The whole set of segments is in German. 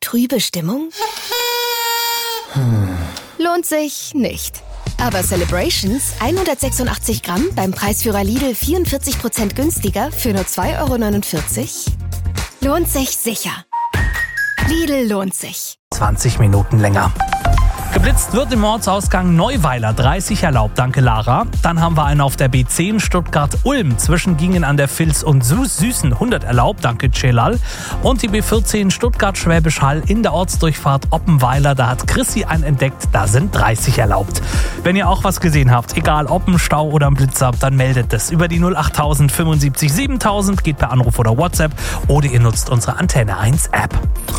Trübe Stimmung? Lohnt sich nicht. Aber Celebrations 186 Gramm beim Preisführer Lidl 44% günstiger für nur 2,49 €? Lohnt sich sicher. Lidl lohnt sich. 20 Minuten länger. Geblitzt wird im Ortsausgang Neuweiler, 30 erlaubt, danke Lara. Dann haben wir einen auf der B10 Stuttgart-Ulm, Zwischengingen an der Vils und Süßen, 100 erlaubt, danke Celal. Und die B14 Stuttgart-Schwäbisch Hall in der Ortsdurchfahrt Oppenweiler, da hat Chrissy einen entdeckt, da sind 30 erlaubt. Wenn ihr auch was gesehen habt, egal ob ein Stau oder ein Blitzer, dann meldet es über die 08000 75 7000, geht per Anruf oder WhatsApp oder ihr nutzt unsere Antenne 1 App.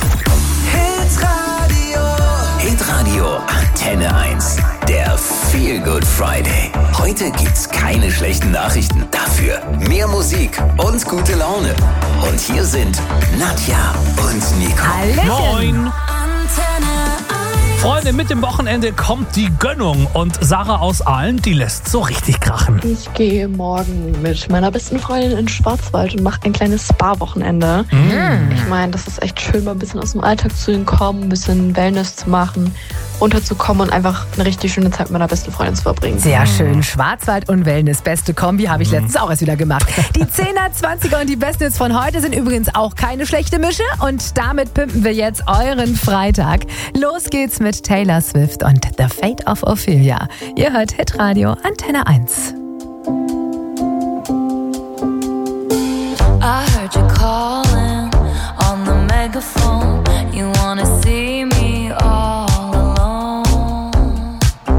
Hitradio Antenne 1. Der Feel Good Friday. Heute gibt's keine schlechten Nachrichten. Dafür mehr Musik und gute Laune. Und hier sind Nadja und Nico. Moin! Freunde, mit dem Wochenende kommt die Gönnung und Sarah aus Aalen, die lässt so richtig krachen. Ich gehe morgen mit meiner besten Freundin in den Schwarzwald und mache ein kleines Spa-Wochenende. Ich meine, das ist echt schön, mal ein bisschen aus dem Alltag zu entkommen, ein bisschen Wellness zu machen, runterzukommen und einfach eine richtig schöne Zeit mit meiner besten Freundin zu verbringen. Sehr schön. Schwarzwald und Wellness, beste Kombi, habe ich letztens auch erst wieder gemacht. Die 10er, 20er und die Besten Hits von heute sind übrigens auch keine schlechte Mische. Und damit pimpen wir jetzt euren Freitag. Los geht's mit Taylor Swift und The Fate of Ophelia. Ihr hört Hitradio Antenne 1. I heard you calling on the megaphone. You wanna see me all alone.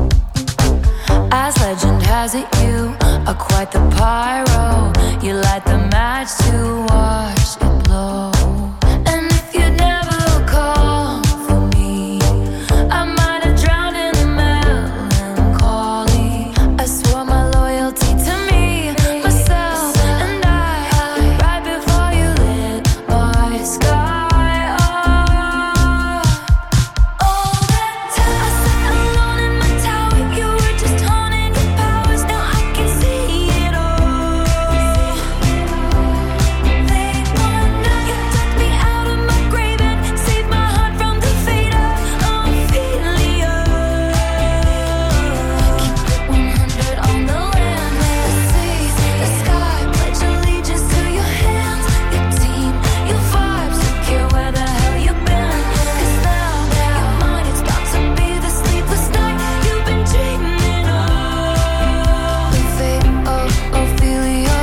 As legend has it, you are quite the pyro. You light the match to watch it blow. And if you never call for me, I might have drowned in the melancholy. I swore my loyalty to me, myself, and I, right before you lit my sky up. All that time I sat alone in my tower, you were just honing your powers. Now I can see it all. They wanna, you took me out of my grave and saved my heart from the fate of Ophelia. Keep it 100 on the land, the sea, the sky. Pledge allegiance to your hands, your team, your vibes. Don't care where the hell you've been, 'cause now your mind is about to be the sleepless night you've been dreaming of. The fate of Ophelia,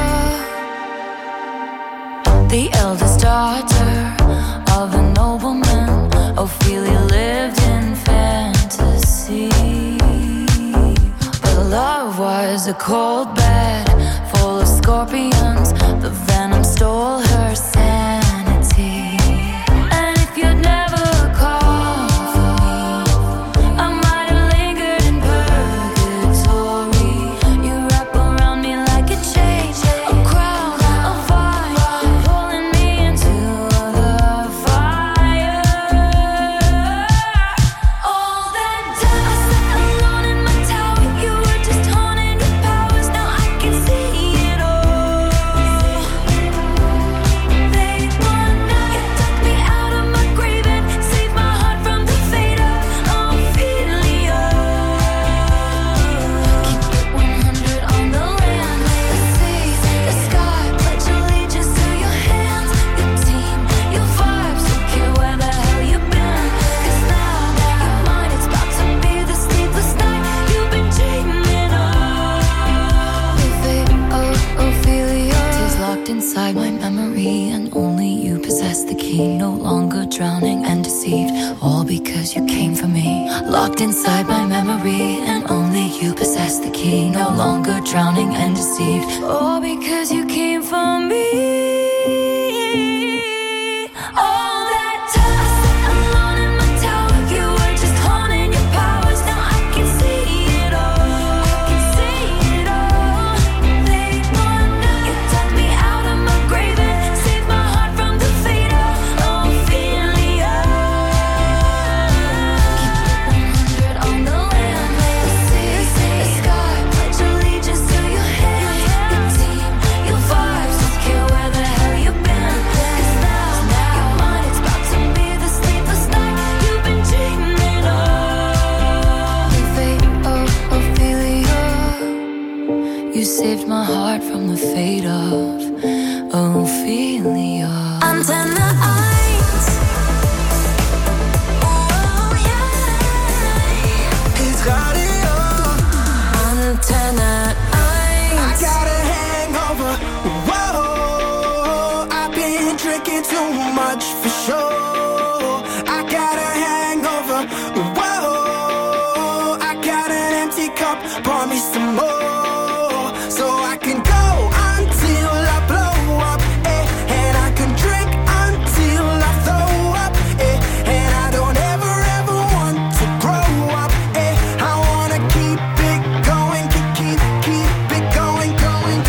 the eldest daughter of a nobleman. Ophelia lived in fantasy, but love was a cold bed full of scorpions. The venom stole her sanity. And if you'd never called for me, I might have lingered in purgatory. You wrap around me like a chain, a crown, a vine, pulling me into the fire. All that time I sat alone in my tower, you were just honing your powers. Now I can see it all. They wanna, you took me out of my grave and saved my heart from the fate of Ophelia. Keep it 100 on the land, the sea, the sky. Pledge allegiance to your hands, your team, your vibes. Don't care where the hell you've been, 'cause now your mind is about to be the sleepless night you've been dreaming of. The fate of Ophelia is locked inside my memory, and only you possess the key. No longer drowning and deceived, all because you came for me. Locked inside my memory, and only you possess the key. No longer drowning and deceived, all because you came for me. All that time I sat alone in my tower, you were just honing your powers. Now I can see it all. I can see it all. They wanna, you took me out of my grave and saved my heart from the fate of Ophelia. Keep it 100 on the land, the sea, the sky. Pledge allegiance to your hands, your team, your vibes. Don't care where the hell apart from the fate of Ophelia. Antenne 1. Oh yeah. Hitradio. Antenne 1. I got a hangover. Whoa, I've been drinking too much for sure. I got a hangover. Whoa, I got an empty cup. Pour me some more, so I can go until I blow up, and I can drink until I throw up, and I don't ever want to grow up, I wanna keep it going, keep it going, going.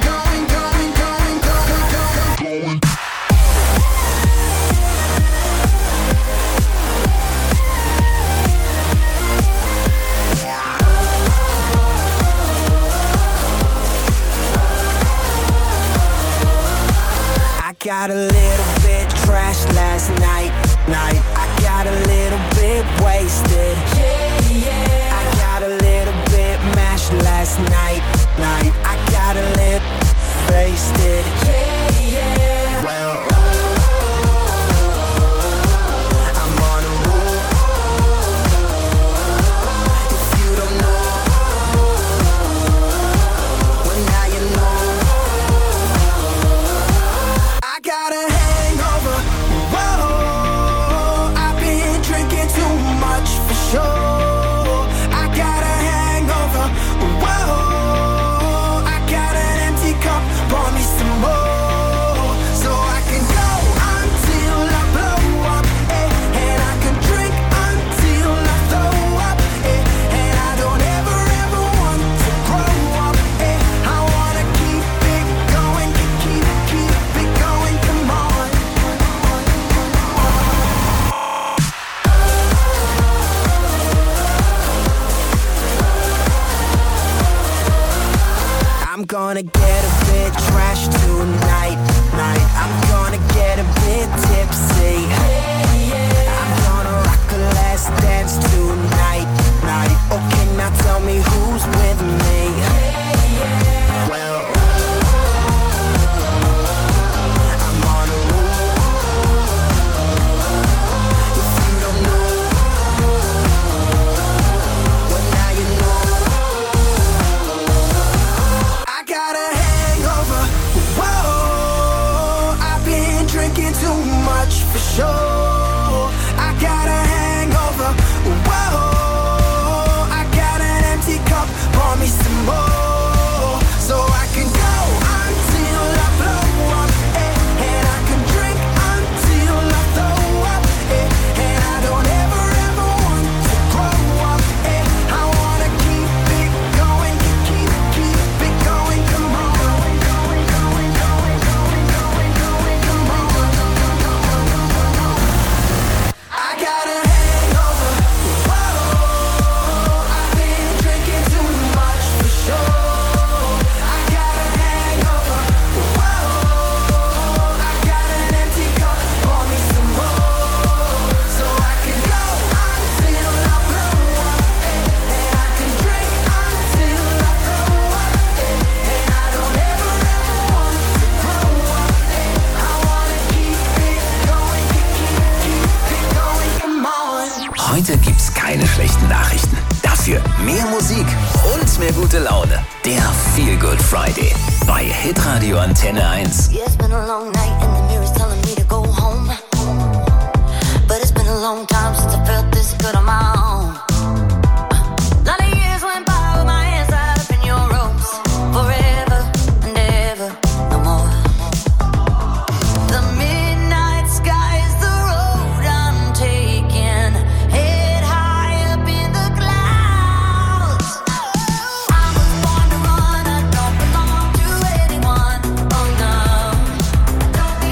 I got a little bit trashed last night. I got a little bit wasted. I got a little bit mashed last night. I got a little wasted. Well, I'm on a roll. If you don't know, well now you know. I got a hangover. Whoa, I've been drinking too much for sure. I got a hangover. Whoa, I got an empty cup. Pour me some more, so I can go until I blow up, and I can drink until I throw up, and I don't ever want to grow up, I wanna keep it going, keep it going, come on. I'm gonna get a bit trashed tonight. I'm gonna get a bit tipsy. I'm gonna rock the last dance tonight. Okay, now tell me who's with me. Well, I'm on a roll. If you don't know, well now you know. I got a hangover. Whoa, I've been drinking too much for sure. I got a hangover. Whoa, I got an empty cup. Pour me some more, so I can go until I blow up, and I can drink until I throw up, and I don't ever want to grow up, I wanna keep it going, keep it going, come on. I got a hangover. Whoa, I've been drinking too much for sure. I got a hangover. Whoa, I got an empty cup. Pour me some more, so I can go until I blow up, and I can drink until I throw up, and I don't ever want to grow up, I wanna keep it going, keep it going, come on. Heute gibt's keine schlechten Nachrichten. Dafür mehr Musik und mehr gute Laune. Der Feel Good Friday bei Hitradio Antenne 1. Yeah, it's been a long night and the mirror's telling me to go home. But it's been a long time since I felt this good on my own. Lot of years went by with my hands tied up in your ropes. Forever and ever, no more. The midnight sky is the road I'm taking. Head high up in the clouds. I was born to run, I don't belong to anyone. Oh no.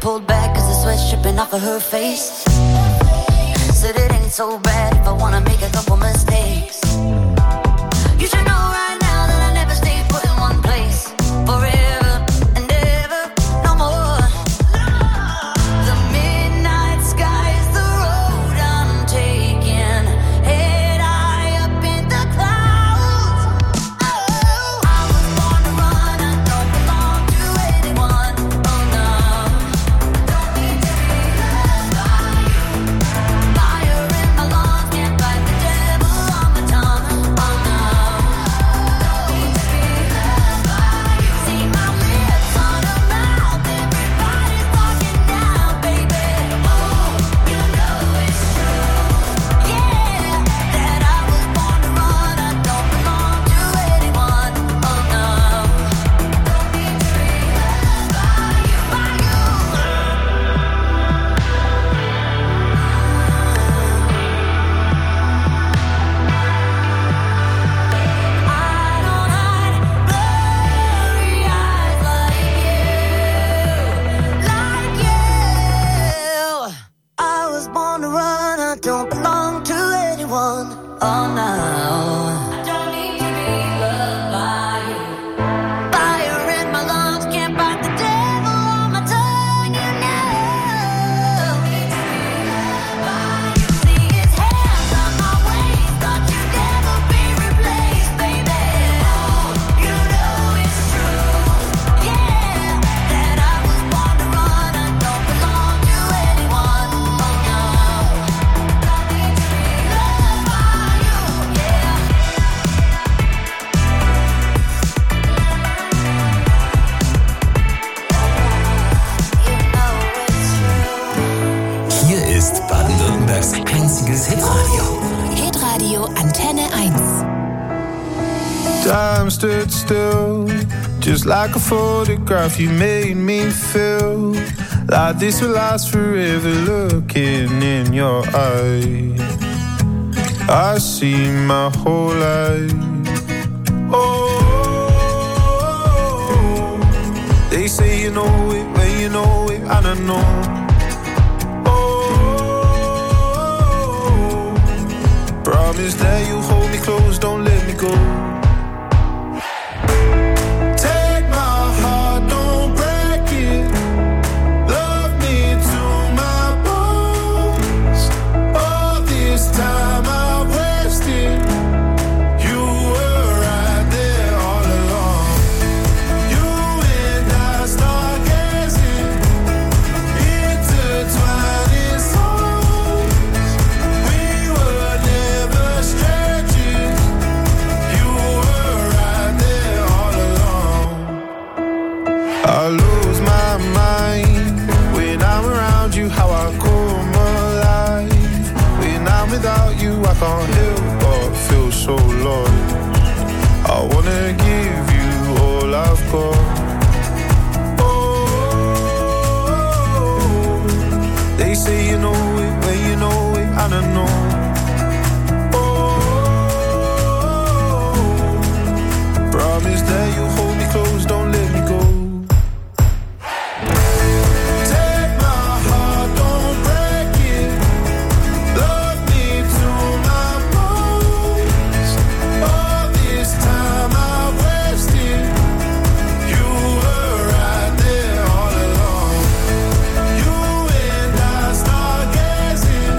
pulled back cause the sweat's dripping off of her face. Said it ain't so bad if I wanna make a couple mistakes. You should know right now that I never stay put in one place forever and ever, no more. The midnight sky is the road I'm taking, head high up in the clouds. Oh, I was born to run, I don't belong to anyone. Oh no, don't need to be loved by you. Fire in my lungs, can't fight the devil on my tongue. Oh no, don't need to be loved by you. See my lips on a mouth, everybody's talking now, baby. Oh, you know it's true, yeah, that I was born to run, I don't belong to anyone. Oh no, don't need to be loved by you. I don't hide blurry eyes like you. I was born to run, I don't belong to anyone. Oh no, I don't need to be loved by you. Fire in my lungs, can't fight the devil on my tongue. You know, don't need to be loved by you. See his hands on my waist, thought you'd never be replaced, baby. Oh, you know it's true, yeah, that I was born to run, I don't belong to anyone. Oh no, don't need to be loved by you, yeah. You know it's true. Hier ist Baden-Württembergs einziges Hitradio. Hitradio Antenne 1. Time stood still, just like a photograph. You made me feel like this will last forever. Looking in your eyes, I see my whole life. Oh, they say you know it when you know it, and I know. Oh, promise that you hold me close, don't let me go. Take my heart, don't break it. Love me to my bones. All this time I wasted. You were right there all along. You and I stargazing, intertwining souls. We were never strangers. You were right there all along. I lose my mind when I'm around you, how I come alive. When I'm without you, I can't help but feel so lost. I wanna give you all I've got. Oh, they say you know it when you know it, and I know. Oh, promise that you hold me close, don't let me go. Take my heart, don't break it. Love me to my bones. All this time I wasted. You were right there all along. You and I stargazing,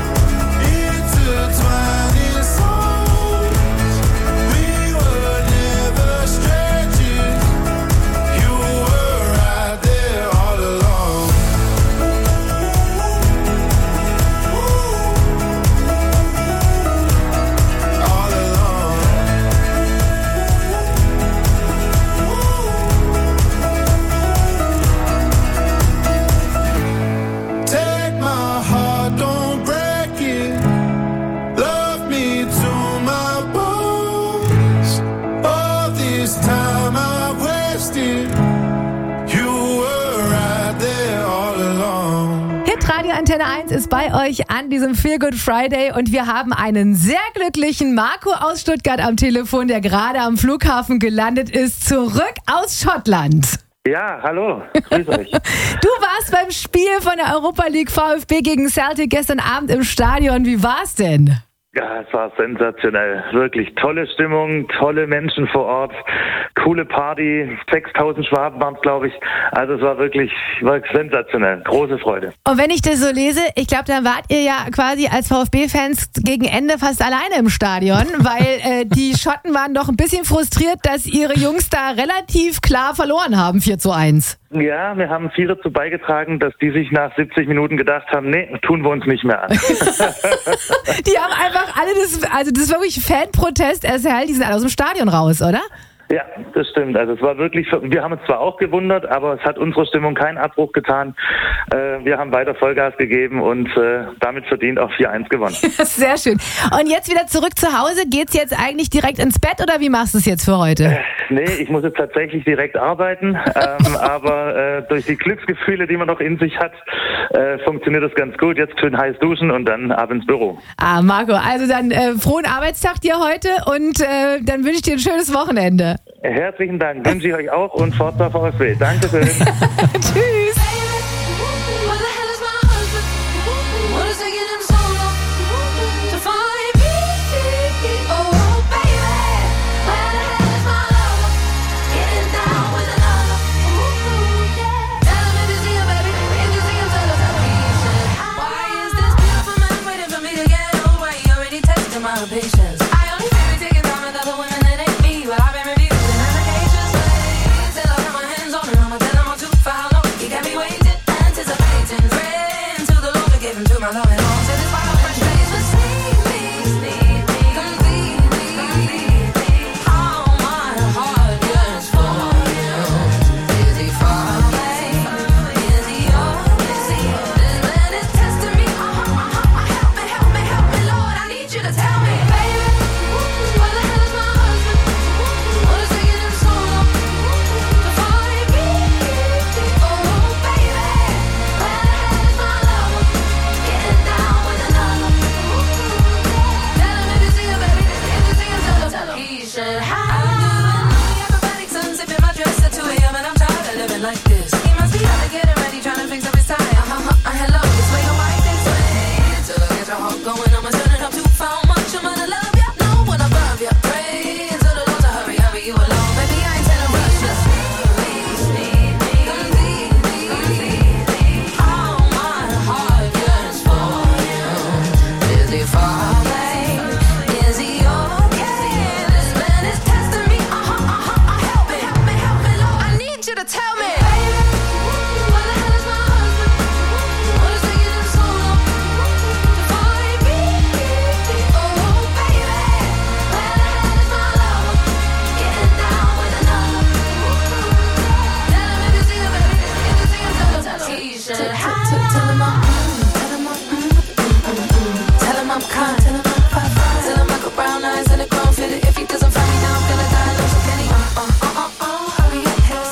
intertwining souls. We were never strangers. You were right there all along. All along. Take my heart, don't break it. Love me to my bones. All this time I wasted. You were right there all along. Hitradio Antenne 1 ist bei euch an diesem Feel Good Friday und wir haben einen sehr glücklichen Marco aus Stuttgart am Telefon, der gerade am Flughafen gelandet ist, zurück aus Schottland. Ja, hallo, grüß euch. Du warst beim Spiel von der Europa League VfB gegen Celtic gestern Abend im Stadion. Wie war's denn? Ja, es war sensationell. Wirklich tolle Stimmung, tolle Menschen vor Ort, coole Party, 6000 Schwaben waren es, glaube ich. Also es war wirklich sensationell, große Freude. Und wenn ich das so lese, ich glaube, dann wart ihr ja quasi als VfB-Fans gegen Ende fast alleine im Stadion, weil die Schotten waren doch ein bisschen frustriert, dass ihre Jungs da relativ klar verloren haben, 4:1. Ja, wir haben viel dazu beigetragen, dass die sich nach 70 Minuten gedacht haben, nee, tun wir uns nicht mehr an. Die haben einfach alle das ist wirklich Fanprotest, SHL, die sind alle aus dem Stadion raus, oder? Ja, das stimmt. Also es war wirklich, wir haben uns zwar auch gewundert, aber es hat unserer Stimmung keinen Abbruch getan. Wir haben weiter Vollgas gegeben und damit verdient auch 4:1 gewonnen. Sehr schön. Und jetzt wieder zurück zu Hause. Geht's jetzt eigentlich direkt ins Bett oder wie machst du es jetzt für heute? Nee, ich muss jetzt tatsächlich direkt arbeiten, aber durch die Glücksgefühle, die man noch in sich hat, funktioniert das ganz gut. Jetzt schön heiß duschen und dann ab ins Büro. Ah, Marco, also dann frohen Arbeitstag dir heute und dann wünsche ich dir ein schönes Wochenende. Herzlichen Dank, wünsche ich euch auch und Forza VfB. Dankeschön. Tschüss. Where the hell is my husband? What is taking him so long to find me? Oh, baby, where the hell is my lover? Getting down with another. Tell him if you see him, baby. If you see him, tell him he should. Why is this beautiful man waiting for me to get old? Why he already tested my patience? I only say we taking time with other women that ain't me, but I've been refusing applications. Till I put my hands on her, I'ma tell him I'm too for how long. He got me waiting, anticipating, praying to the Lord to give him to my love and all. So this wild fresh face will sneak me, complete me. How my heart yearns for you. Is he far away? Is he yours? This man is testing me. Help me, Lord. I need you to tell me, baby, where the hell is my husband? What is taking him so long to find me? Oh, baby, where the hell is my lover? Getting down with another. Tell him if you see him, baby. If you see him, tell him he should have. Acrobatic sun sipping my dress at 2 a.m. and I'm tired of living like this. He must be out to get him ready, trying to fix up his tie. Hello, this way your wife is way. Till I get your heart going, I'ma turn it up to how much I'm gonna love ya. No one above ya. Pray to the Lord to hurry you along. Baby, I ain't telling rush. Just need me, complete. How my heart yearns for you. Is he far away? Is he okay? This man is testing me. Help me, Lord. I need you to tell me, baby, where the hell is my husband? What is taking him so long to find me? Oh, baby, where the hell is my lover? Getting down with another. Tell him if you see him, baby. If you see him, tell him he should have. Tell him I'm kind. Tell him I got brown eyes and a grown fit. If he doesn't find me now, I'm gonna die. Love so can he? Hurry up, yes.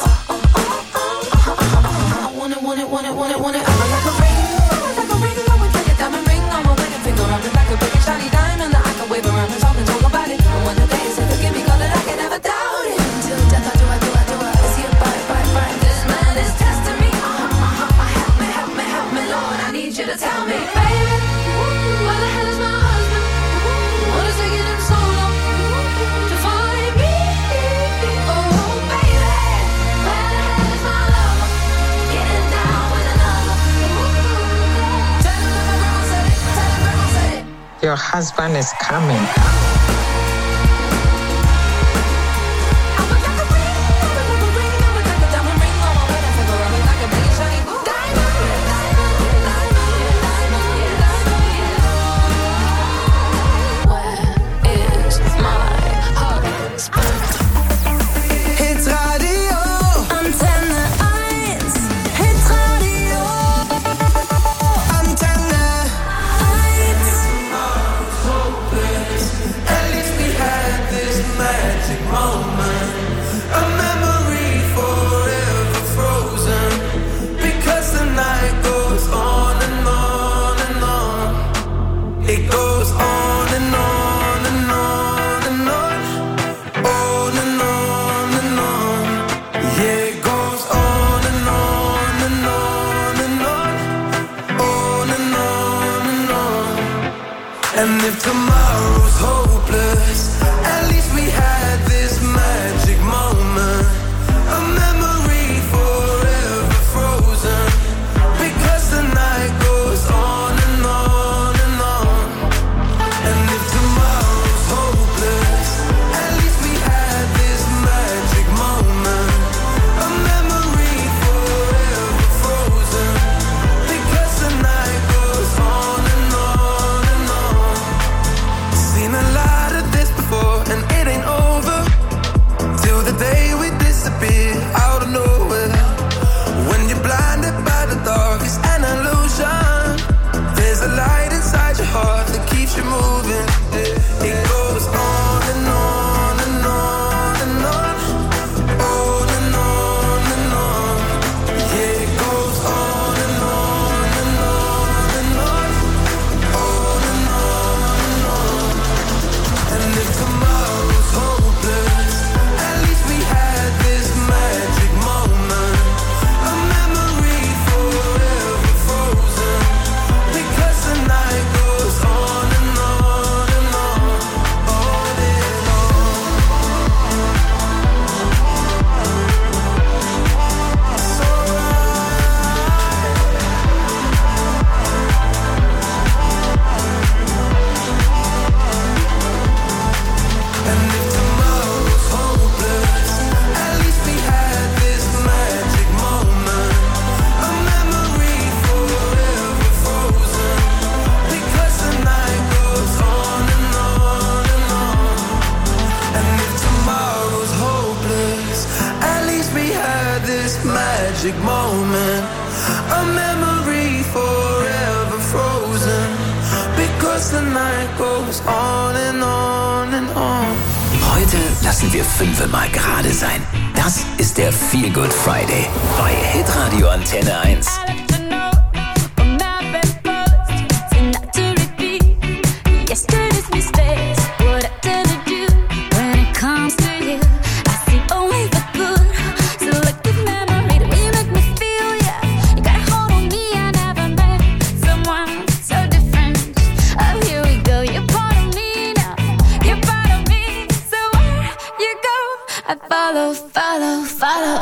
I want it. I'm like a ring. I would like a diamond ring on my wedding finger. I'm like a big shiny diamond that I can wave around and talk about it. And when the day is forgive me, God, that I can never doubt it. Till death, I do. Is he a bite? This man is testing me. Help me, Lord. I need you to tell me, baby, where the hell is my husband? What is taking him so long to find me? Oh, baby, where the hell is my lover? Getting down with another. Tell him that my grandma said it. Your husband is coming. I'm like a diamond ring on my wedding finger. I'm like a big shiny diamond. Where is my husband? Hits Radio. Antenne 1. Hitradio. Antenne. 1. if tomorrow's hopeless, at least we had this magic moment, a memory forever frozen, because the night goes on and on and on. And if tomorrow's hopeless, at least we had this magic moment, a memory forever frozen, because the night goes on and on and on. Seen a lot of this before and it ain't over till the day we disappear out of nowhere. When you're blinded by the dark, it's an illusion. There's a light inside your heart that keeps you moving. It goes on and on and on and on, on and on and on. Yeah, it goes on and on and on and on, on and on and on. And if tomorrow's hopeless, at least we had this magic moment, a memory forever frozen, because the night goes on and on and on, on and on. It's And if tomorrow's hopeless, at least we had this magic moment, a memory forever frozen, because the night goes on and on and on. And if tomorrow's hopeless, at least we had this magic moment, a memory forever frozen, because the night goes on and on and on. Heute lassen wir 5 mal gerade sein. Das ist der Feel Good Friday bei Hitradio Antenne 1. Yesterday's mistakes, what I tend to do when it comes to you. I see only the good, selective memory that you make me feel, yeah. You got a hold on me, I never met someone so different. Oh, here we go, you're part of me now, you're part of me. So where you go, I follow, follow, follow.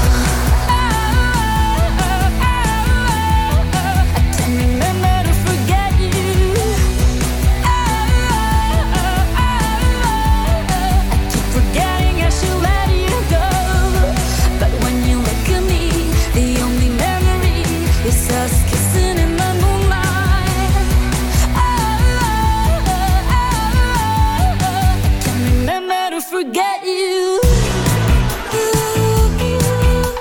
I can't remember to forget you. I keep forgetting I should let you go. But when you look at me, the only memory is us kissing in the moonlight. I can't remember to forget you.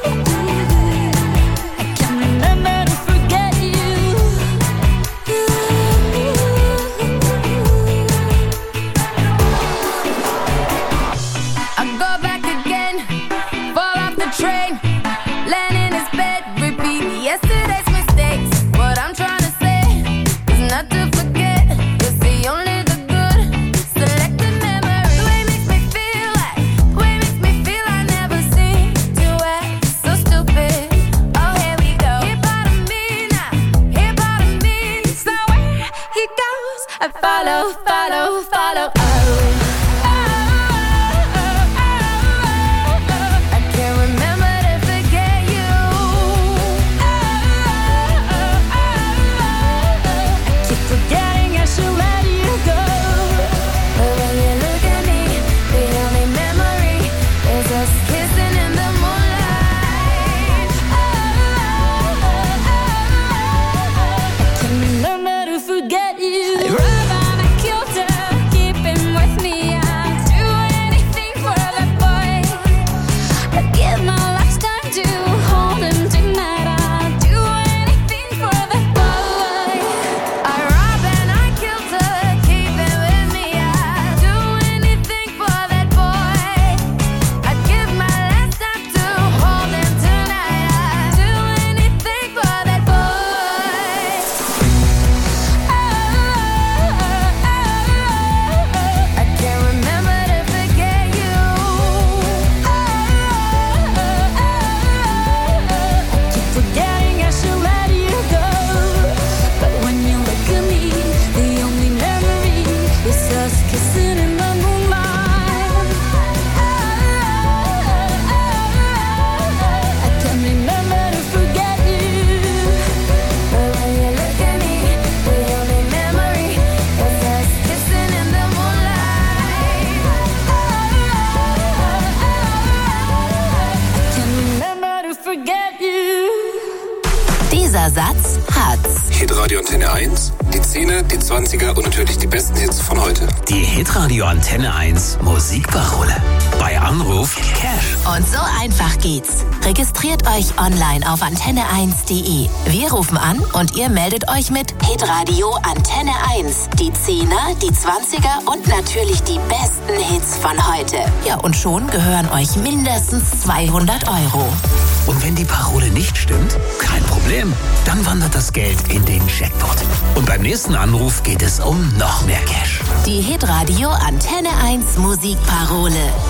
forget you. Dieser Satz hat's. Hitradio Antenne 1, die 10er, die 20er und natürlich die besten Hits von heute. Die Hitradio Antenne 1 Musikparole. Bei Anruf Cash. Und so einfach geht's. Registriert euch online auf antenne1.de. Wir rufen an und ihr meldet euch mit Hitradio Antenne 1. Die 10er, die 20er und natürlich die besten Hits von heute. Ja, und schon gehören euch mindestens 200 €. Und wenn die Parole nicht stimmt, kein Problem. Dann wandert das Geld in den Jackpot. Und beim nächsten Anruf geht es um noch mehr Cash. Die Hitradio Antenne 1 Musikparole.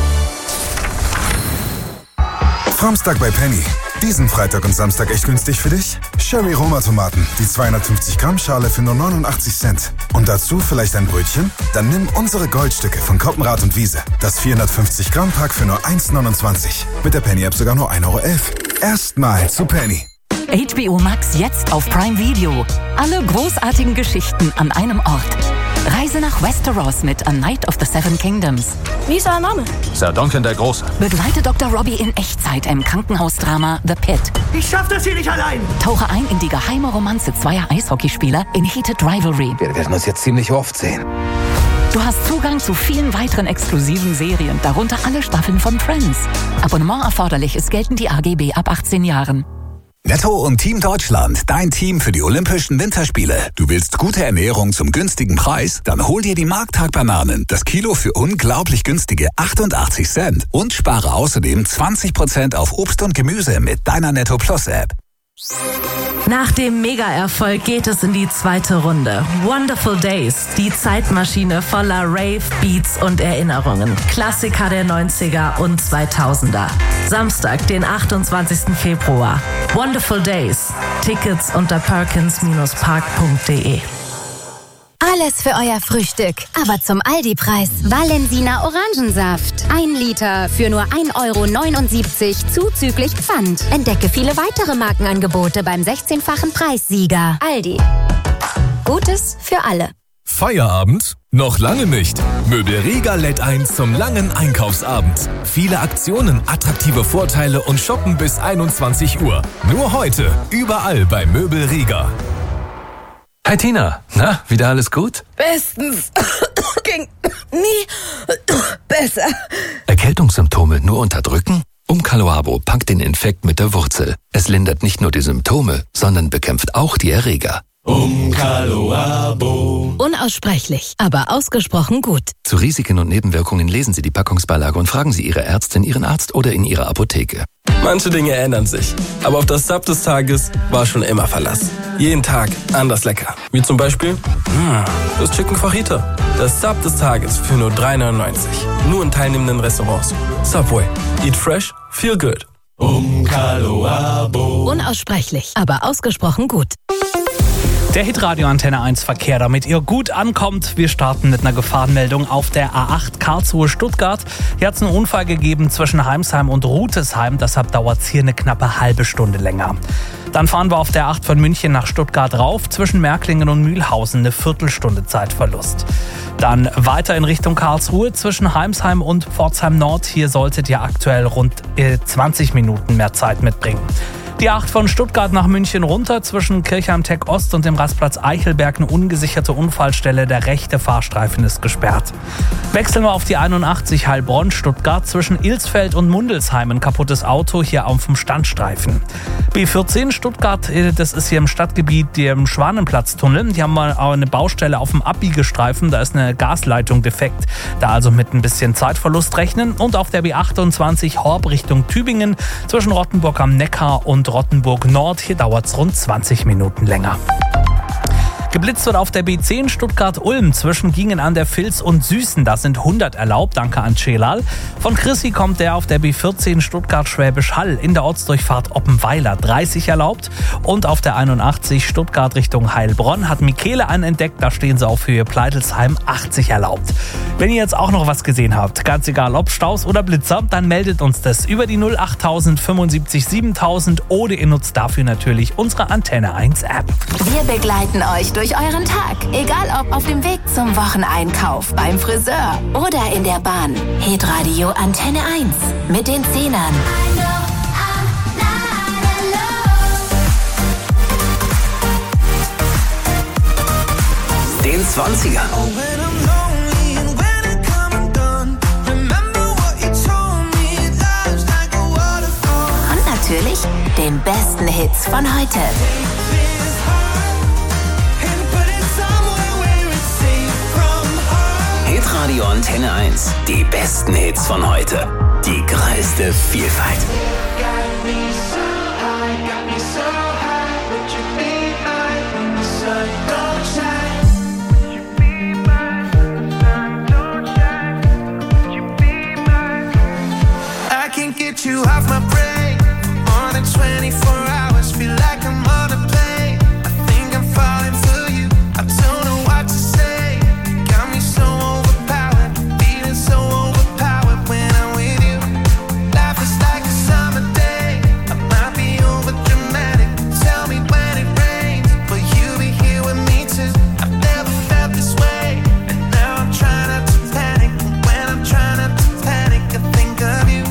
Samstag bei Penny. Diesen Freitag und Samstag echt günstig für dich? Sherry Roma Tomaten, die 250 Gramm Schale für nur 89 Cent. Und dazu vielleicht ein Brötchen? Dann nimm unsere Goldstücke von Koppenrad und Wiese. Das 450 Gramm Pack für nur 1,29. Mit der Penny App sogar nur 1,11 €. Erstmal zu Penny. HBO Max jetzt auf Prime Video. Alle großartigen Geschichten an einem Ort. Reise nach Westeros mit A Knight of the Seven Kingdoms. Wie ist euer Name? Sir Duncan der Große. Begleite Dr. Robbie in Echtzeit im Krankenhausdrama The Pit. Ich schaff das hier nicht allein! Tauche ein in die geheime Romanze zweier Eishockeyspieler in Heated Rivalry. Wir werden uns jetzt ziemlich oft sehen. Du hast Zugang zu vielen weiteren exklusiven Serien, darunter alle Staffeln von Friends. Abonnement erforderlich, es gelten die AGB ab 18 Jahren. Netto und Team Deutschland, dein Team für die Olympischen Winterspiele. Du willst gute Ernährung zum günstigen Preis? Dann hol dir die Markttag-Bananen. Das Kilo für unglaublich günstige 88 Cent. Und spare außerdem 20% auf Obst und Gemüse mit deiner Netto Plus App. Nach dem Mega-Erfolg geht es in die zweite Runde. Wonderful Days, die Zeitmaschine voller Rave, Beats und Erinnerungen. Klassiker der 90er und 2000er. Samstag, den 28. Februar. Wonderful Days. Tickets unter perkins-park.de. Alles für euer Frühstück, aber zum Aldi-Preis. Valensina Orangensaft. 1 Liter für nur 1,79 € zuzüglich Pfand. Entdecke viele weitere Markenangebote beim 16-fachen Preissieger. Aldi. Gutes für alle. Feierabend? Noch lange nicht. Möbel Riga lädt ein zum langen Einkaufsabend. Viele Aktionen, attraktive Vorteile und shoppen bis 21 Uhr. Nur heute, überall bei Möbel Riga. Hi Tina, na, wieder alles gut? Bestens. Ging nie besser. Erkältungssymptome nur unterdrücken? Umcaloabo packt den Infekt mit der Wurzel. Es lindert nicht nur die Symptome, sondern bekämpft auch die Erreger. Umcaloabo. Unaussprechlich, aber ausgesprochen gut. Zu Risiken und Nebenwirkungen lesen Sie die Packungsbeilage und fragen Sie Ihre Ärztin, Ihren Arzt oder in Ihrer Apotheke. Manche Dinge ändern sich, aber auf das Sub des Tages war schon immer Verlass. Jeden Tag anders lecker. Wie zum Beispiel das Chicken Fajita. Das Sub des Tages für nur 3,99. Nur in teilnehmenden Restaurants. Subway. Eat fresh, feel good. Umcaloabo. Unaussprechlich, aber ausgesprochen gut. Der Hitradio Antenne 1 Verkehr, damit ihr gut ankommt. Wir starten mit einer Gefahrenmeldung auf der A8 Karlsruhe-Stuttgart. Hier hat es einen Unfall gegeben zwischen Heimsheim und Rutesheim. Deshalb dauert es hier eine knappe halbe Stunde länger. Dann fahren wir auf der 8 von München nach Stuttgart rauf. Zwischen Märklingen und Mühlhausen eine Viertelstunde Zeitverlust. Dann weiter in Richtung Karlsruhe zwischen Heimsheim und Pforzheim Nord. Hier solltet ihr aktuell rund 20 Minuten mehr Zeit mitbringen. Die 8 von Stuttgart nach München runter, zwischen Kirchheim-Tech Ost und dem Rastplatz Eichelberg eine ungesicherte Unfallstelle. Der rechte Fahrstreifen ist gesperrt. Wechseln wir auf die 81 Heilbronn-Stuttgart, zwischen Ilsfeld und Mundelsheim ein kaputtes Auto, hier auf dem Standstreifen. B14 Stuttgart, das ist hier im Stadtgebiet, dem Schwanenplatztunnel. Die haben mal eine Baustelle auf dem Abbiegestreifen, da ist eine Gasleitung defekt. Da also mit ein bisschen Zeitverlust rechnen. Und auf der B28 Horb Richtung Tübingen, zwischen Rottenburg am Neckar und Rottenburg Nord. Hier dauert es rund 20 Minuten länger. Geblitzt wird auf der B10 Stuttgart-Ulm zwischen Gingen an der Vils und Süßen. Da sind 100 erlaubt, danke an Celal. Von Chrissy kommt der auf der B14 Stuttgart-Schwäbisch Hall. In der Ortsdurchfahrt Oppenweiler 30 erlaubt. Und auf der 81 Stuttgart Richtung Heilbronn hat Michele einen entdeckt. Da stehen sie auf Höhe Pleitelsheim 80 erlaubt. Wenn ihr jetzt auch noch was gesehen habt, ganz egal ob Staus oder Blitzer, dann meldet uns das über die 08000 75 7000 oder ihr nutzt dafür natürlich unsere Antenne 1 App. Wir begleiten euch durch euren Tag. Egal ob auf dem Weg zum Wocheneinkauf, beim Friseur oder in der Bahn. Hitradio Antenne 1 mit den 10ern. 20er. Und natürlich den besten Hits von heute. Hitradio Antenne 1. Die besten Hits von heute. Die größte Vielfalt. I can't get you off my brain. More than 24 hours, feel like I'm on a plane. I think I'm falling for you. I don't know what to say. Got me so overpowered, feeling so overpowered when I'm with you. Life is like a summer day. I might be over dramatic. Tell me when it rains, will you be here with me too? I've never felt this way, and now I'm trying not to panic. And when I'm trying not to panic, I think of you.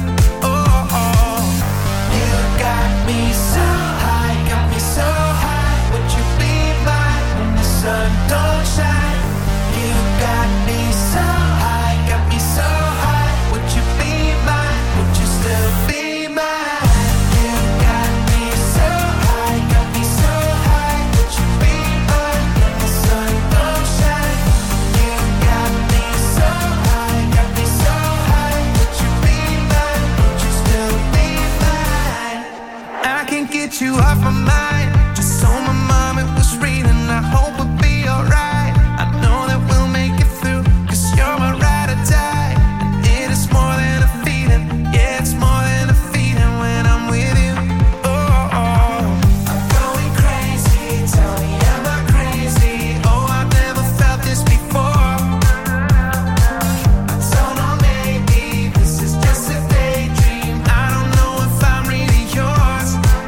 Get you off my mind. Just so my mom it was reading. I hope we'll be alright. I know that we'll make it through, 'cause you're my ride or die. And it is more than a feeling. Yeah, it's more than a feeling when I'm with you. Oh, I'm going crazy. Tell me, am I crazy? Oh, I've never felt this before. I don't know, maybe this is just a daydream. I don't know if I'm really yours.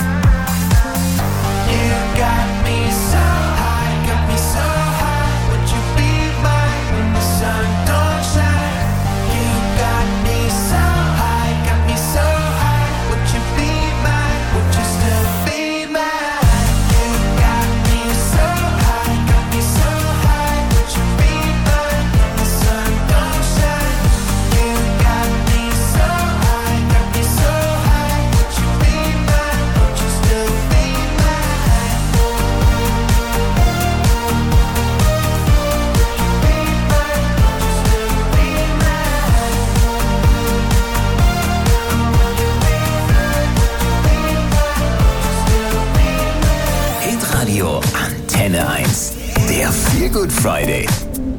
Hitradio Antenne 1. Der Feel Good Friday.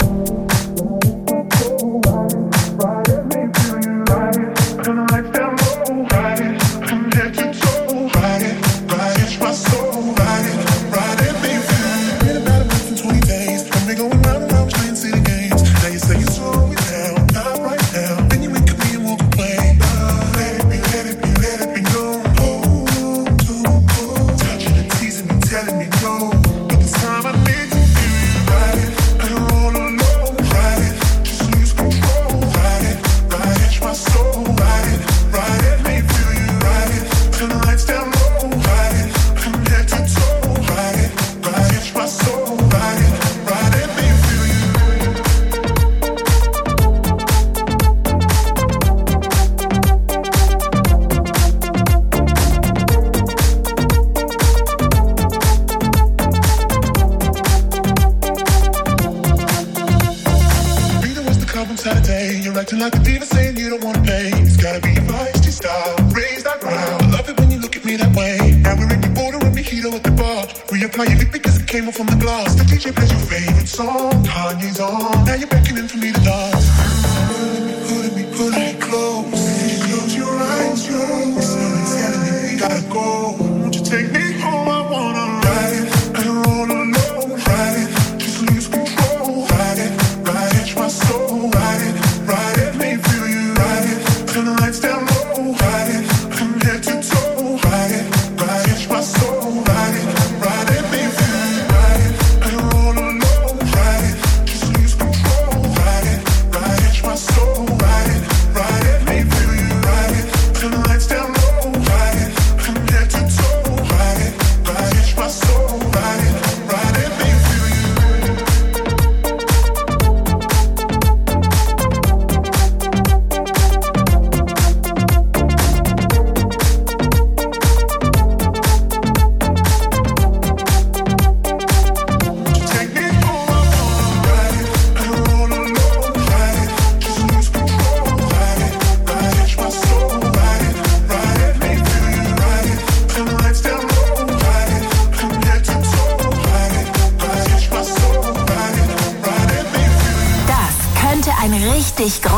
Acting like a diva saying you don't wanna pay. It's gotta be your feisty style. Raise that ground. I love it when you look at me that way. Now we're in the border and mojito at the bar. Reapply your lip because it came off from the glass. The DJ plays your favorite song. Kanye's on. Now you're beckoning for me to dance. Pulling me close. Close your eyes, It's telling me we gotta go. Won't you take me home? I wanna ride it and roll alone. Ride it, just lose control. Ride it, catch my soul. Ride it. Ride it, make me feel you. Ride it, turn the lights down low. Ride it, from head to toe. Ride it, catch my soul. Ride it, make me feel you. Ride it, and roll alone. Ride it, just lose control. Ride it,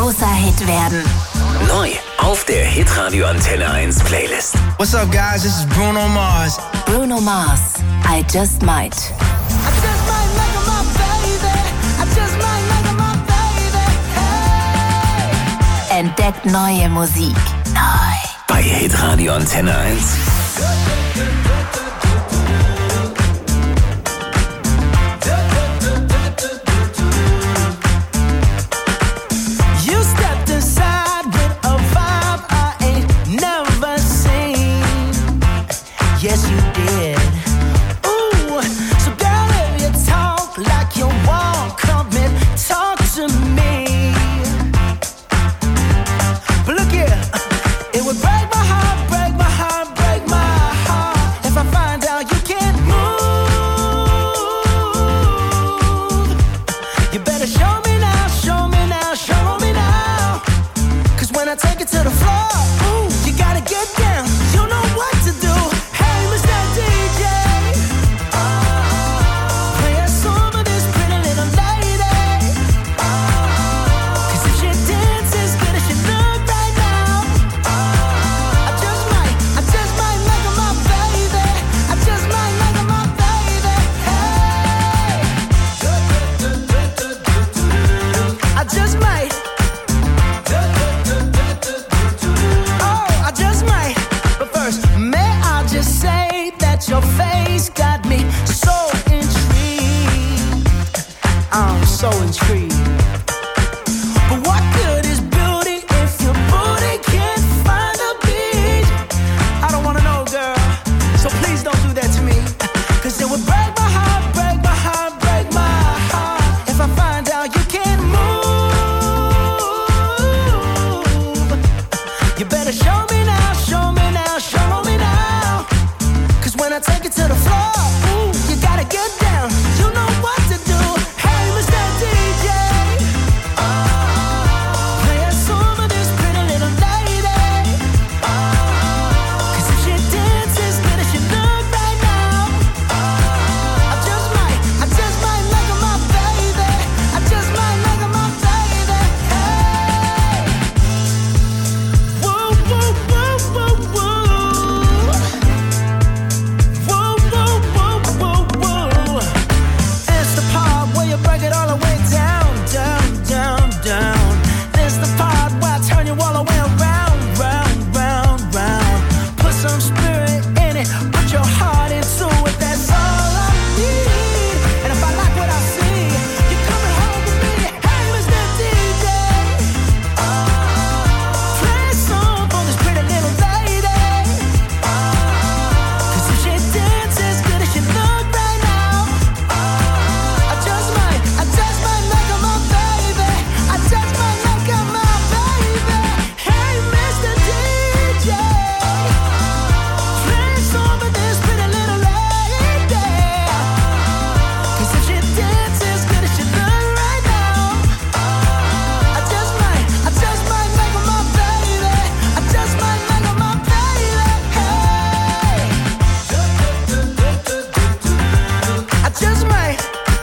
großer Hit werden. Neu auf der Hitradio Antenne 1 Playlist. What's up, guys? This is Bruno Mars. Bruno Mars, I Just Might. Entdeckt neue Musik. Neu. Bei Hitradio Antenne 1. You stepped aside with a vibe I ain't never seen. Yes, you did. Ooh, so girl, if you talk like you walk, come and talk to me. But look here, it would break my heart, break my heart, break my heart if I find out you can't move. You better show me now, show me now, show me now. 'Cause when I take it to the floor, ooh, you gotta get down. You know what to do. Hey, Mr. DJ, play a song for this pretty little lady. 'Cause if she dances good as she look right now, I just might make her my baby. I just might make her my baby. Hey, I just might. Oh, I just might. But first, may I just say that your face got me so intrigued. I'm so intrigued. But what good is beauty if your booty can't find a beat? I don't wanna know, girl. So please don't do that to me. 'Cause it would break my heart, break my heart, break my heart if I find out you can't move. You better show me now, show me now, show me now. 'Cause when I take it to the floor, ooh, you gotta get down. You know what to do. Hey, Mr. DJ, play a song for this pretty little lady. 'Cause if she dances good as she look right now, I just might make her my baby. I just might make her my baby. Hey, woo, woo, woo, woo, woo. Woo, woo, woo, woo, woo. It's the part where you break it all the way down, down, down, down. It's the part where I turn you all the way around, round, round, round. Put some spirit in it, put your heart into it. That's all I need. And if I like what I see, you're coming home with me. Hey, Mr. DJ, play a song for this pretty little lady. 'Cause if she dances good as she look right now, I just might make her my baby. I just might make her my baby. Hey, Mr. DJ, play a song for this pretty little lady. 'Cause if she dances good as she look right now, I just might make her my baby. I just might make her my baby. Hey, I just might.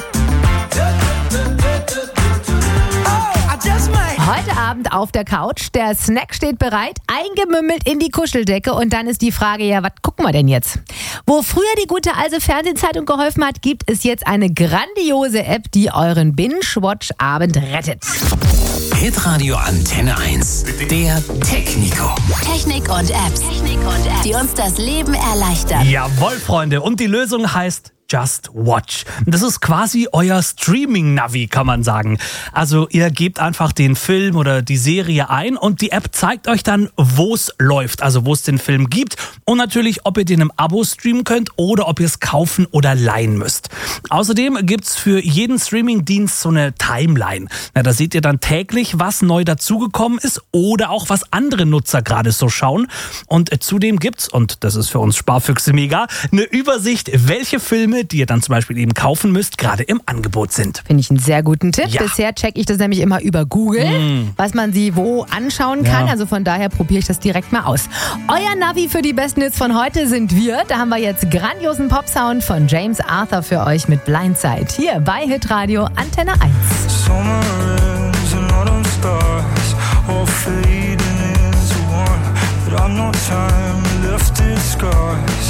Oh, I just might. Heute Abend auf der Couch. Der Snack steht bereit, eingemümmelt in die Kuscheldecke. Und dann ist die Frage, ja, was gucken wir denn jetzt? Wo früher die gute alte Fernsehzeitung geholfen hat, gibt es jetzt eine grandiose App, die euren Binge-Watch-Abend rettet. Hitradio Antenne 1. Der Technico. Technik und Apps, die uns das Leben erleichtern. Jawohl, Freunde. Und die Lösung heißt Just Watch. Das ist quasi euer Streaming-Navi, kann man sagen. Also ihr gebt einfach den Film oder die Serie ein und die App zeigt euch dann, wo es läuft, also wo es den Film gibt und natürlich, ob ihr den im Abo streamen könnt oder ob ihr es kaufen oder leihen müsst. Außerdem gibt's für jeden Streaming-Dienst so eine Timeline. Na, da seht ihr dann täglich, was neu dazugekommen ist oder auch, was andere Nutzer gerade so schauen. Und zudem gibt's, und das ist für uns Sparfüchse mega, eine Übersicht, welche Filme, die ihr dann zum Beispiel eben kaufen müsst, gerade im Angebot sind. Finde ich einen sehr guten Tipp. Ja. Bisher checke ich das nämlich immer über Google, was man sie wo anschauen kann. Ja. Also von daher probiere ich das direkt mal aus. Euer Navi für die besten Hits von heute sind wir. Da haben wir jetzt grandiosen Popsound von James Arthur für euch mit Blindside. Hier bei Hitradio Antenne 1. Summer is an autumn stars. or fading into one. But I've no time left in scars.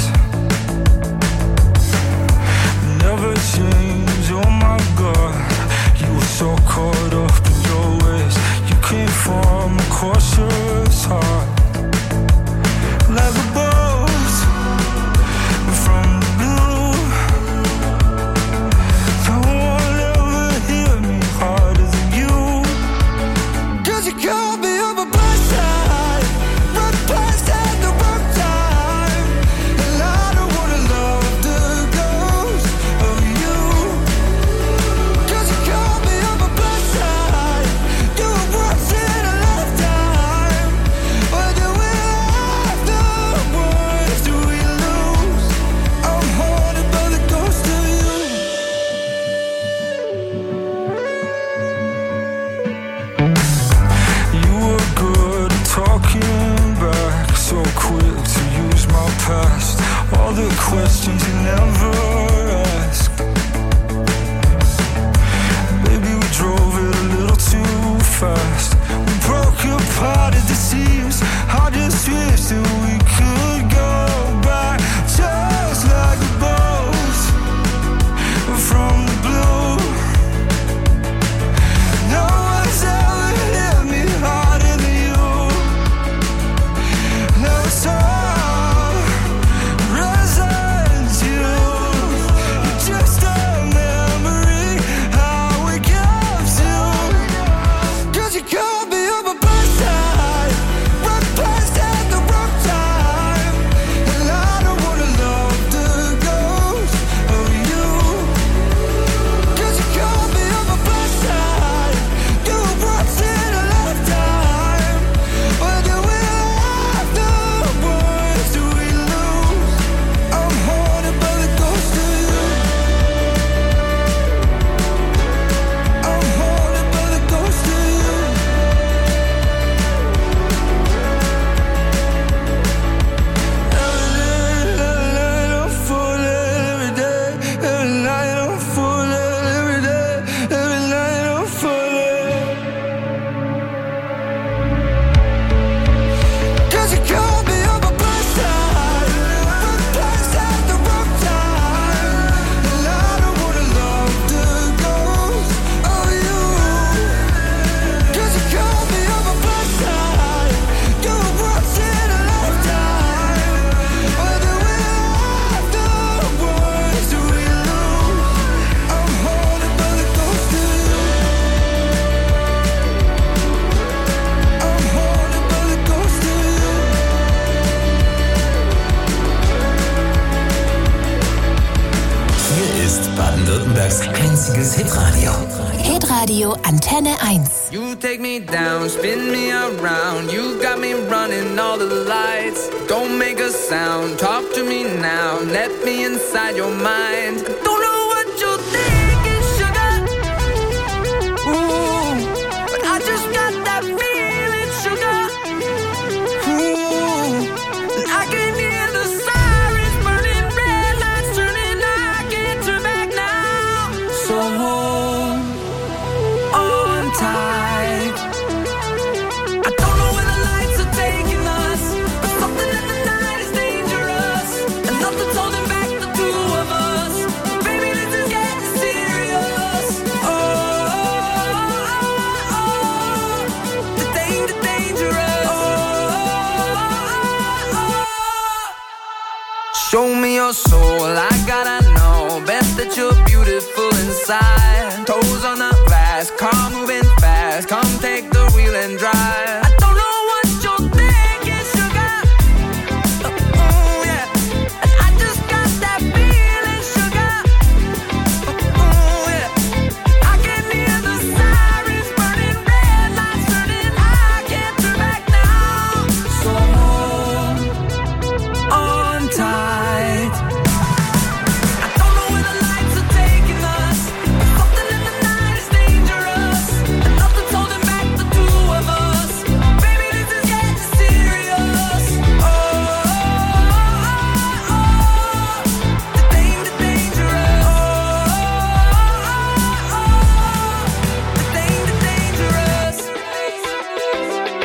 Never change, oh my God. You were so caught up in your ways. You came from a cautious heart. Like a bolt from the blue. No one ever hit me harder than you. 'Cause you called me up a blind side, right place at the wrong time. And I don't wanna love the ghost of you. 'Cause you called me up a blind side. Do it once in a lifetime. Or do we have the words? Do we lose? I'm haunted by the ghost of you. You were good at talking back, so quick to use my past. All the questions you never asked. Baby, we drove it a little too fast. We broke apart at the seams. I just wish that we could go back, just like a bolt from the blue. No one's ever hit me harder than you. Now it's all resent you. You're just a memory, how it comes to. 'Cause you called me up a blind side, right place at the wrong time. And I don't wanna love the ghost of you. 'Cause you called me up a blind side. Do it once in a lifetime. Or do we have the words? Do we lose? I'm haunted by the ghost of you. I'm haunted by the ghost of you. Every night I'm falling, every day. Every night I'm falling, every day. Every night I'm falling. 'Cause you called me up a blind side, right place at the wrong time. And I don't wanna love the ghost of you. 'Cause you called me up a blind side. Do it once in a lifetime. Or do we have the words? Do we lose? I'm haunted by the ghost of you. I'm haunted by the ghost of you. Hier ist Baden-Württembergs einziges Hitradio. Hitradio Antenne 1. You take me down, spin me around. You got me running all the lights. Don't make a sound, talk to me now. Let me inside your mind. Don't know what you're thinking, sugar. Ooh, but I just got that feeling, sugar. Ooh, and I can hear the sirens burning, red lights turning. I can't turn back now. So hold on tight. I don't know where the lights are taking us, but something in the night is dangerous, and nothing's holding back the two of us. Baby, this is getting serious. Oh, the dangerous. Show me your soul, I gotta know. Best that you're beautiful inside. Toes on the glass, car moving fast. Come take the wheel and drive. I don't know what you're thinking, sugar. Oh, yeah. And I just got that feeling, sugar. Oh, yeah. I can hear the sirens burning, red lights turning. I can't turn back now. So hold on tight. I don't know where the lights are taking us, but something in the night is dangerous, and nothing's holding back the two of us. Baby, this is getting serious. Oh, the dangerous. Oh, the dangerous.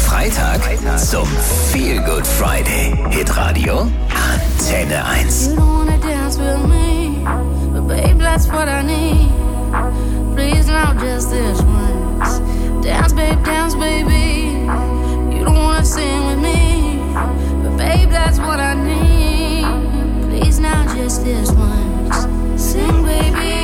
Freitag zum Feel Good Friday. Hitradio Antenne 1. You don't wanna dance with me, but babe, that's what I need. Please, now just this once. Dance, baby. You don't wanna sing with me, but babe, that's what I need. Please, now just this once. Sing, baby.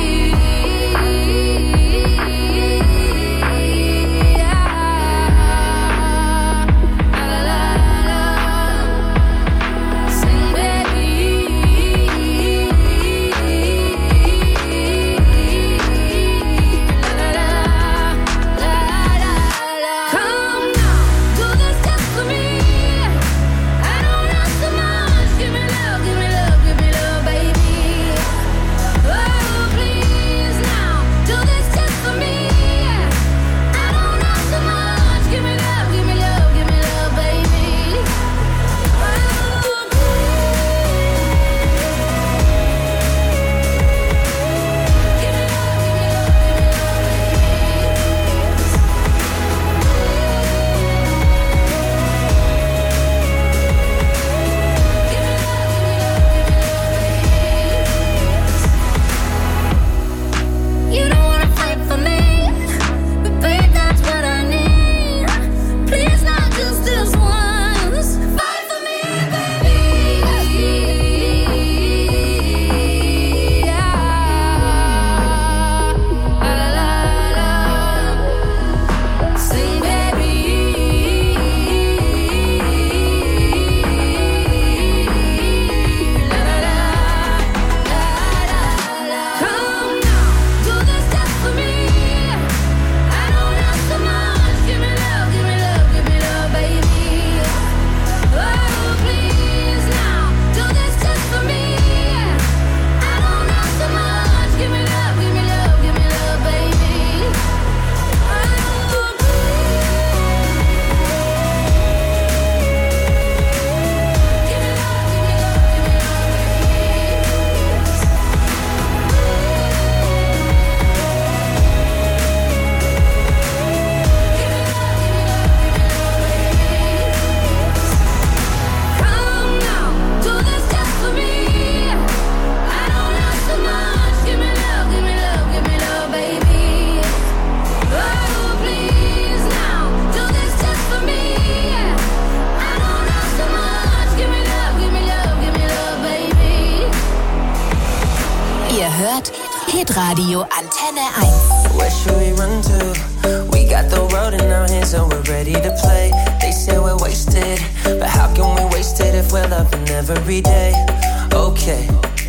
Hitradio Antenne 1. Where should we run to? We got the world in our hands and we're ready to play. They say we're wasted, but how can we waste it if we're loving every day? Okay,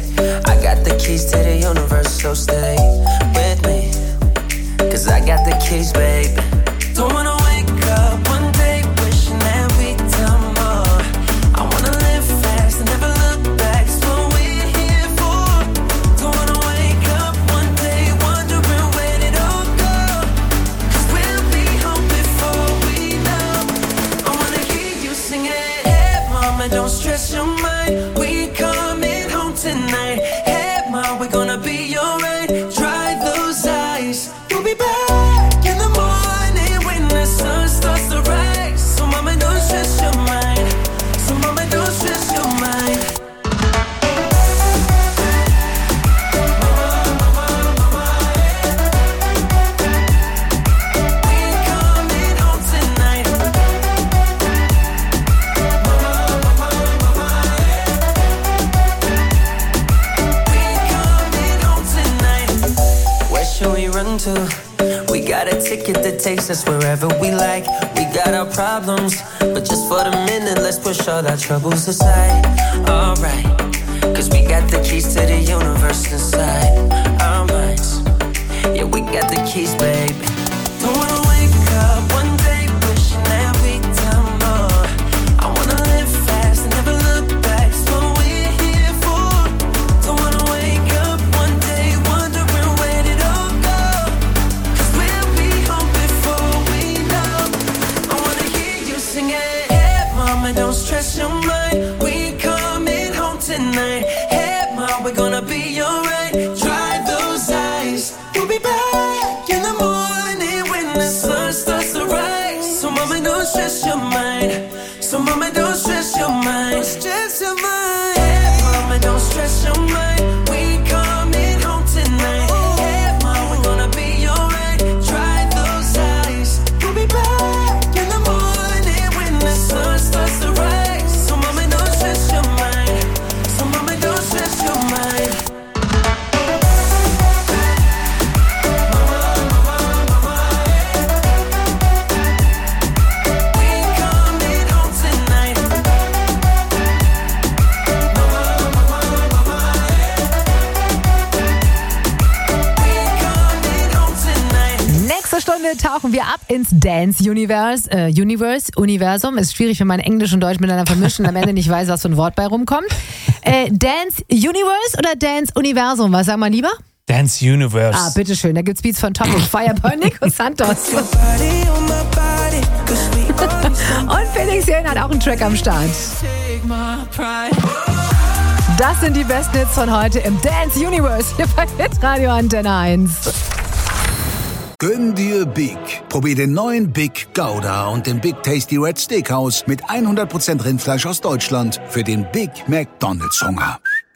I got the keys to the universe, so stay with me. Cause I got the keys, baby. Don't wanna wake up one day wishing that we'd done more. I wanna live fast and never look back. It's what we're here for. Don't wanna wake up one day wondering where did it all go. Cause we'll be home before we know. I wanna hear you sing it. Hey mama, don't stress your mind. We coming home tonight. Hey mama, we're gonna be alright. Dry those eyes. We'll be back in the morning when the sun starts to rise. So mama, don't stress your mind. So mama, don't stress your mind. To. We got a ticket that takes us wherever we like. We got our problems, but just for the minute, let's push all our troubles aside. Alright, cause we got the keys to the universe inside our minds. Yeah, we got the keys, baby. Don't wanna wake up one day wishing that we'd done more. I wanna live fast and never look back. It's what we're here for. Don't wanna wake up one day wondering where did it all go. Don't stress your mind, we coming home tonight. Hey mom, we're gonna be alright. Dry those eyes. We'll be back in the morning when the sun starts to rise. So mama, don't stress your mind. So mama, don't stress your mind. Stress your mind. Yeah, mama, don't stress your mind. We coming home tonight. Yeah, mama, we're gonna be alright. Dry those eyes. We'll be back in the morning when the sun starts to rise. So mama, don't stress your mind. So mama, don't stress your mind. Stunde tauchen wir ab ins Dance Universum. Ist schwierig, wenn man Englisch und Deutsch miteinander vermischt und am Ende nicht weiß, was für ein Wort bei rumkommt. Dance Universe oder Dance Universum? Was sagen wir lieber? Dance Universe. Ah, bitteschön. Da gibt's Beats von Top und Fire bei Nico Santos. Und Felix Jähn hat auch einen Track am Start. Das sind die besten Hits von heute im Dance Universe hier bei Hitradio Antenne 1. Gönn dir Big. Probier den neuen Big Gouda und den Big Tasty Red Steakhouse mit 100% Rindfleisch aus Deutschland für den Big McDonald's Hunger.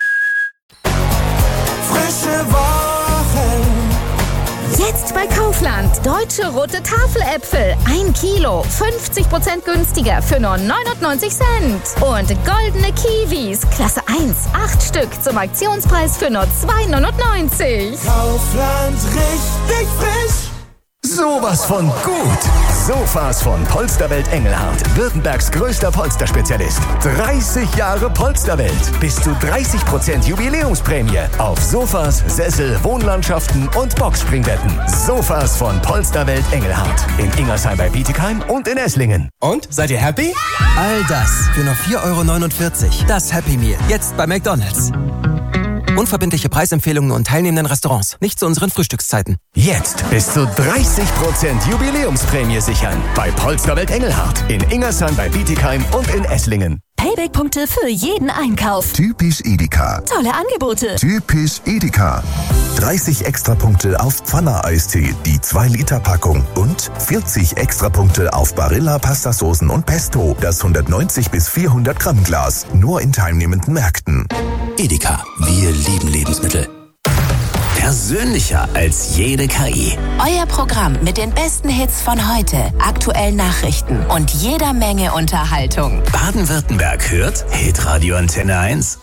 Frische Wochen. Jetzt bei Kaufland. Deutsche rote Tafeläpfel. 1 Kilo. 50% günstiger für nur 99 Cent. Und goldene Kiwis. Klasse 1. 8 Stück zum Aktionspreis für nur 2,99. Kaufland, richtig frisch. Sowas von gut. Sofas von Polsterwelt Engelhardt. Württembergs größter Polsterspezialist. 30 Jahre Polsterwelt. Bis zu 30% Jubiläumsprämie. Auf Sofas, Sessel, Wohnlandschaften und Boxspringbetten. Sofas von Polsterwelt Engelhardt. In Ingersheim bei Bietigheim und in Esslingen. Und, seid ihr happy? All das für nur 4,49 €. Das Happy Meal. Jetzt bei McDonald's. Unverbindliche Preisempfehlungen und teilnehmenden Restaurants. Nicht zu unseren Frühstückszeiten. Jetzt bis zu 30% Jubiläumsprämie sichern. Bei Polsterwelt Engelhardt. In Ingersheim bei Bietigheim und in Esslingen. Payback-Punkte für jeden Einkauf. Typisch Edeka. Tolle Angebote. Typisch Edeka. 30 Extrapunkte auf Pfanner-Eistee, die 2-Liter-Packung. Und 40 Extrapunkte auf Barilla Pastasoßen und Pesto, das 190 bis 400 Gramm Glas. Nur in teilnehmenden Märkten. Edeka, wir lieben Lebensmittel. Persönlicher als jede KI. Euer Programm mit den besten Hits von heute, aktuellen Nachrichten und jeder Menge Unterhaltung. Baden-Württemberg hört Hitradio Antenne 1.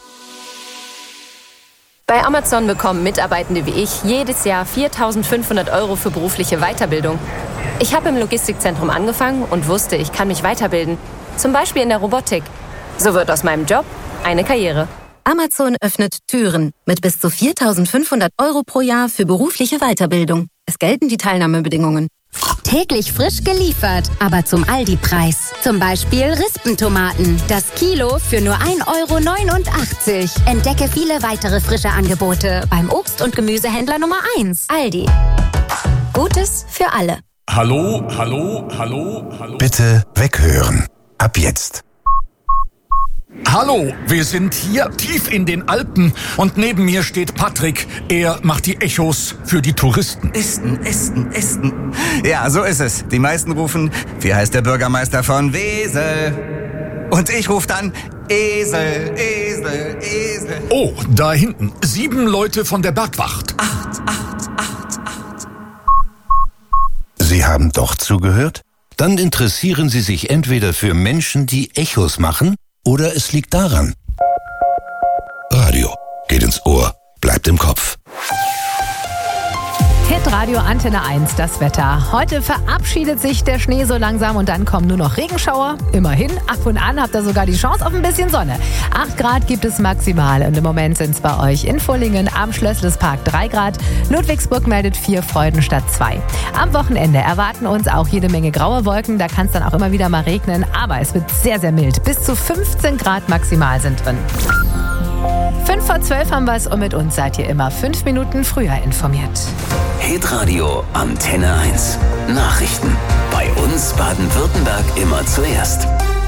Bei Amazon bekommen Mitarbeitende wie ich jedes Jahr 4.500 € für berufliche Weiterbildung. Ich habe im Logistikzentrum angefangen und wusste, ich kann mich weiterbilden. Zum Beispiel in der Robotik. So wird aus meinem Job eine Karriere. Amazon öffnet Türen mit bis zu 4.500 € pro Jahr für berufliche Weiterbildung. Es gelten die Teilnahmebedingungen. Täglich frisch geliefert, aber zum Aldi-Preis. Zum Beispiel Rispentomaten. Das Kilo für nur 1,89 €. Entdecke viele weitere frische Angebote beim Obst- und Gemüsehändler Nummer 1. Aldi. Gutes für alle. Hallo, hallo, hallo, hallo. Bitte weghören. Ab jetzt. Hallo, wir sind hier tief in den Alpen und neben mir steht Patrick. Er macht die Echos für die Touristen. Esten. Ja, so ist es. Die meisten rufen, wie heißt der Bürgermeister von Wesel? Und ich rufe dann, Esel. Oh, da hinten. 7 Leute von der Bergwacht. 8. Sie haben doch zugehört? Dann interessieren Sie sich entweder für Menschen, die Echos machen, oder es liegt daran. Radio geht ins Ohr, bleibt im Kopf. Hitradio Antenne 1, das Wetter. Heute verabschiedet sich der Schnee so langsam und dann kommen nur noch Regenschauer. Immerhin, ab und an habt ihr sogar die Chance auf ein bisschen Sonne. 8 Grad gibt es maximal und im Moment sind es bei euch in Fullingen am Schlösslispark 3 Grad. Ludwigsburg meldet 4, Freudenstadt 2. Am Wochenende erwarten uns auch jede Menge graue Wolken. Da kann es dann auch immer wieder mal regnen, aber es wird sehr, sehr mild. Bis zu 15 Grad maximal sind drin. 5 vor 12 haben wir es und mit uns seid ihr immer 5 Minuten früher informiert. Hitradio Antenne 1. Nachrichten. Bei uns Baden-Württemberg immer zuerst.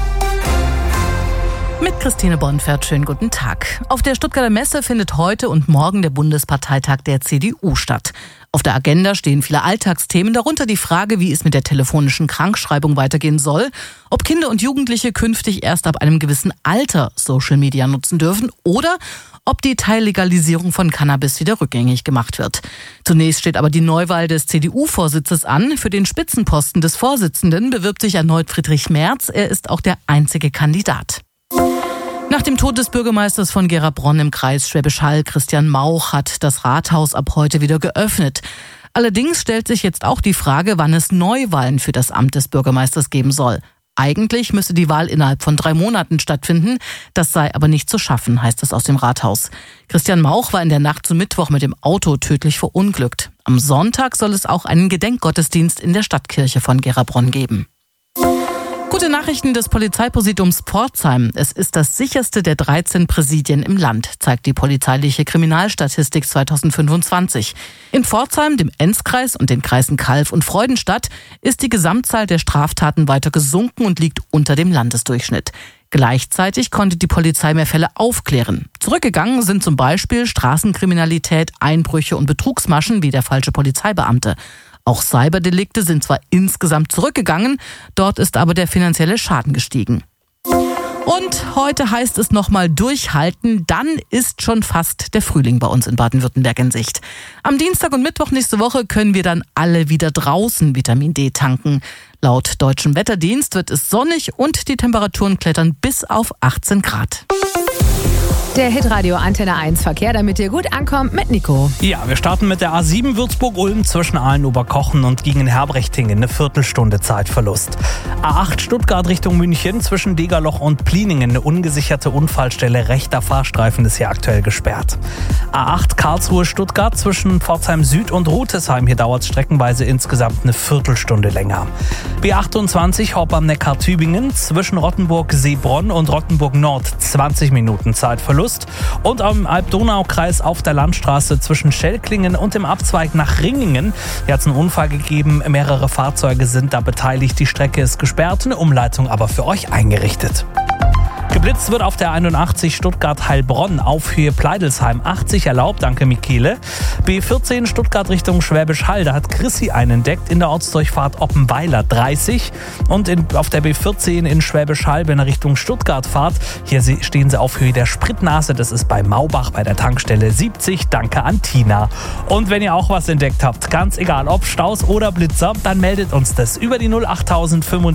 Mit Christine Bonfert, schönen guten Tag. Auf der Stuttgarter Messe findet heute und morgen der Bundesparteitag der CDU statt. Auf der Agenda stehen viele Alltagsthemen, darunter die Frage, wie es mit der telefonischen Krankschreibung weitergehen soll, ob Kinder und Jugendliche künftig erst ab einem gewissen Alter Social Media nutzen dürfen oder ob die Teillegalisierung von Cannabis wieder rückgängig gemacht wird. Zunächst steht aber die Neuwahl des CDU-Vorsitzes an. Für den Spitzenposten des Vorsitzenden bewirbt sich erneut Friedrich Merz. Er ist auch der einzige Kandidat. Nach dem Tod des Bürgermeisters von Gera-Bronn im Kreis Schwäbisch Hall, Christian Mauch, hat das Rathaus ab heute wieder geöffnet. Allerdings stellt sich jetzt auch die Frage, wann es Neuwahlen für das Amt des Bürgermeisters geben soll. Eigentlich müsste die Wahl innerhalb von 3 Monaten stattfinden. Das sei aber nicht zu schaffen, heißt es aus dem Rathaus. Christian Mauch war in der Nacht zum Mittwoch mit dem Auto tödlich verunglückt. Am Sonntag soll es auch einen Gedenkgottesdienst in der Stadtkirche von Gera-Bronn geben. Gute Nachrichten des Polizeipräsidiums Pforzheim. Es ist das sicherste der 13 Präsidien im Land, zeigt die polizeiliche Kriminalstatistik 2025. In Pforzheim, dem Enzkreis und den Kreisen Calw und Freudenstadt ist die Gesamtzahl der Straftaten weiter gesunken und liegt unter dem Landesdurchschnitt. Gleichzeitig konnte die Polizei mehr Fälle aufklären. Zurückgegangen sind zum Beispiel Straßenkriminalität, Einbrüche und Betrugsmaschen wie der falsche Polizeibeamte. Auch Cyberdelikte sind zwar insgesamt zurückgegangen, dort ist aber der finanzielle Schaden gestiegen. Und heute heißt es nochmal durchhalten, dann ist schon fast der Frühling bei uns in Baden-Württemberg in Sicht. Am Dienstag und Mittwoch nächste Woche können wir dann alle wieder draußen Vitamin D tanken. Laut Deutschem Wetterdienst wird es sonnig und die Temperaturen klettern bis auf 18 Grad. Der Hitradio Antenne 1 Verkehr, damit ihr gut ankommt mit Nico. Ja, wir starten mit der A7 Würzburg-Ulm zwischen Aalen-Oberkochen und Giengen-Herbrechting. Eine Viertelstunde Zeitverlust. A8 Stuttgart Richtung München zwischen Degerloch und Pliningen. Eine ungesicherte Unfallstelle. Rechter Fahrstreifen ist hier aktuell gesperrt. A8 Karlsruhe-Stuttgart zwischen Pforzheim Süd und Rutesheim. Hier dauert es streckenweise insgesamt eine Viertelstunde länger. B28 Horb am Neckar-Tübingen zwischen Rottenburg-Seebronn und Rottenburg-Nord. 20 Minuten Zeitverlust. Und am Alb-Donau-Kreis auf der Landstraße zwischen Schellklingen und dem Abzweig nach Ringingen. Hier hat es einen Unfall gegeben, mehrere Fahrzeuge sind da beteiligt, die Strecke ist gesperrt, eine Umleitung aber für euch eingerichtet. Geblitzt wird auf der 81 Stuttgart-Heilbronn auf Höhe Pleidelsheim. 80 erlaubt, danke Michele. B14 Stuttgart Richtung Schwäbisch Hall, da hat Chrissy einen entdeckt in der Ortsdurchfahrt Oppenweiler 30. Und auf der B14 in Schwäbisch Hall, wenn ihr Richtung Stuttgart fahrt, hier stehen sie auf Höhe der Spritnase, das ist bei Maubach bei der Tankstelle 70, danke an Tina. Und wenn ihr auch was entdeckt habt, ganz egal ob Staus oder Blitzer, dann meldet uns das über die 08000